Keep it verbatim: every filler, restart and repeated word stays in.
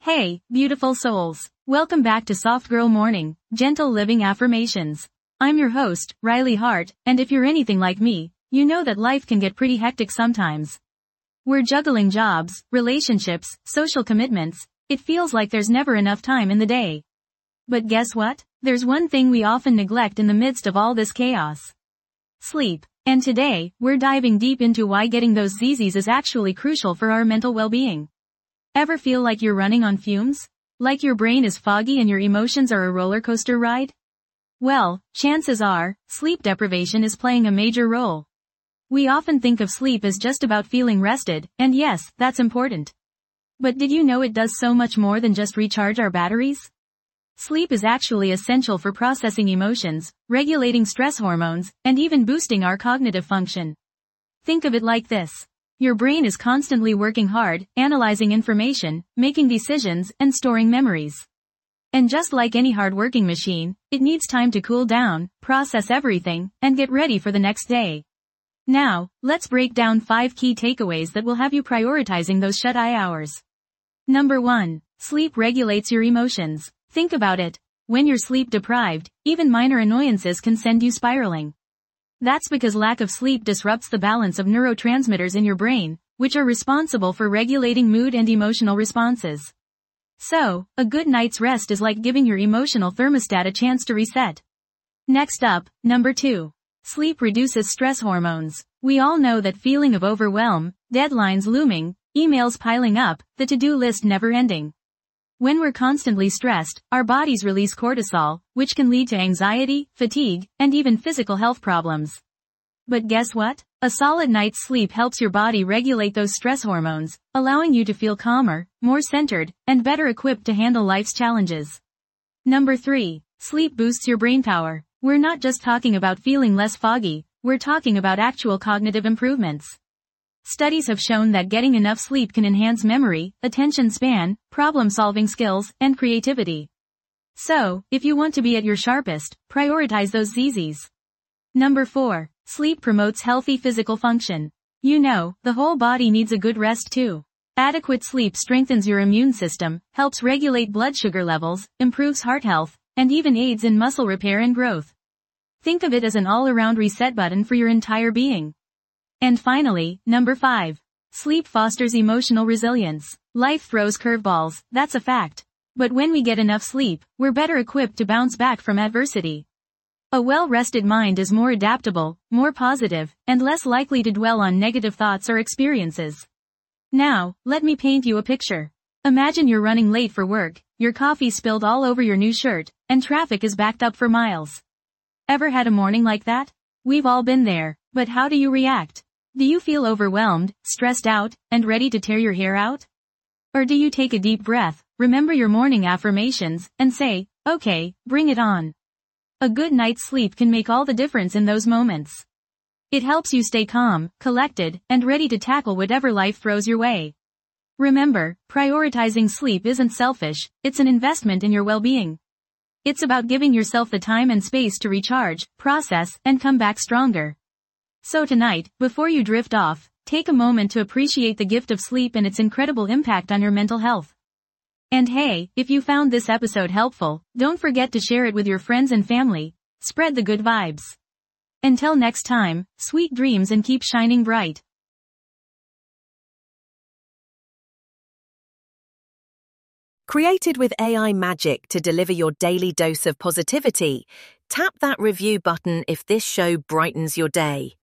Hey, beautiful souls. Welcome back to Soft Girl Morning, Gentle Living Affirmations. I'm your host, Riley Hart, and if you're anything like me, you know that life can get pretty hectic sometimes. We're juggling jobs, relationships, social commitments. It feels like there's never enough time in the day. But guess what? There's one thing we often neglect in the midst of all this chaos. Sleep. And today, we're diving deep into why getting those Z Zs is actually crucial for our mental well-being. Ever feel like you're running on fumes? Like your brain is foggy and your emotions are a roller coaster ride? Well, chances are, sleep deprivation is playing a major role. We often think of sleep as just about feeling rested, and yes, that's important. But did you know it does so much more than just recharge our batteries? Sleep is actually essential for processing emotions, regulating stress hormones, and even boosting our cognitive function. Think of it like this. Your brain is constantly working hard, analyzing information, making decisions, and storing memories. And just like any hard-working machine, it needs time to cool down, process everything, and get ready for the next day. Now, let's break down five key takeaways that will have you prioritizing those shut-eye hours. Number one. Sleep regulates your emotions. Think about it. When you're sleep-deprived, even minor annoyances can send you spiraling. That's because lack of sleep disrupts the balance of neurotransmitters in your brain, which are responsible for regulating mood and emotional responses. So, a good night's rest is like giving your emotional thermostat a chance to reset. Next up, number two. Sleep reduces stress hormones. We all know that feeling of overwhelm, deadlines looming, emails piling up, the to-do list never ending. When we're constantly stressed, our bodies release cortisol, which can lead to anxiety, fatigue, and even physical health problems. But guess what? A solid night's sleep helps your body regulate those stress hormones, allowing you to feel calmer, more centered, and better equipped to handle life's challenges. Number three. Sleep boosts your brain power. We're not just talking about feeling less foggy, we're talking about actual cognitive improvements. Studies have shown that getting enough sleep can enhance memory, attention span, problem-solving skills, and creativity. So, if you want to be at your sharpest, prioritize those Z Zs. Number four. Sleep promotes healthy physical function. You know, the whole body needs a good rest too. Adequate sleep strengthens your immune system, helps regulate blood sugar levels, improves heart health, and even aids in muscle repair and growth. Think of it as an all-around reset button for your entire being. And finally, number five. Sleep fosters emotional resilience. Life throws curveballs, that's a fact. But when we get enough sleep, we're better equipped to bounce back from adversity. A well-rested mind is more adaptable, more positive, and less likely to dwell on negative thoughts or experiences. Now, let me paint you a picture. Imagine you're running late for work, your coffee spilled all over your new shirt, and traffic is backed up for miles. Ever had a morning like that? We've all been there, but how do you react? Do you feel overwhelmed, stressed out, and ready to tear your hair out? Or do you take a deep breath, remember your morning affirmations, and say, okay, bring it on? A good night's sleep can make all the difference in those moments. It helps you stay calm, collected, and ready to tackle whatever life throws your way. Remember, prioritizing sleep isn't selfish, it's an investment in your well-being. It's about giving yourself the time and space to recharge, process, and come back stronger. So tonight, before you drift off, take a moment to appreciate the gift of sleep and its incredible impact on your mental health. And hey, if you found this episode helpful, don't forget to share it with your friends and family. Spread the good vibes. Until next time, sweet dreams and keep shining bright. Created with A I magic to deliver your daily dose of positivity, tap that review button if this show brightens your day.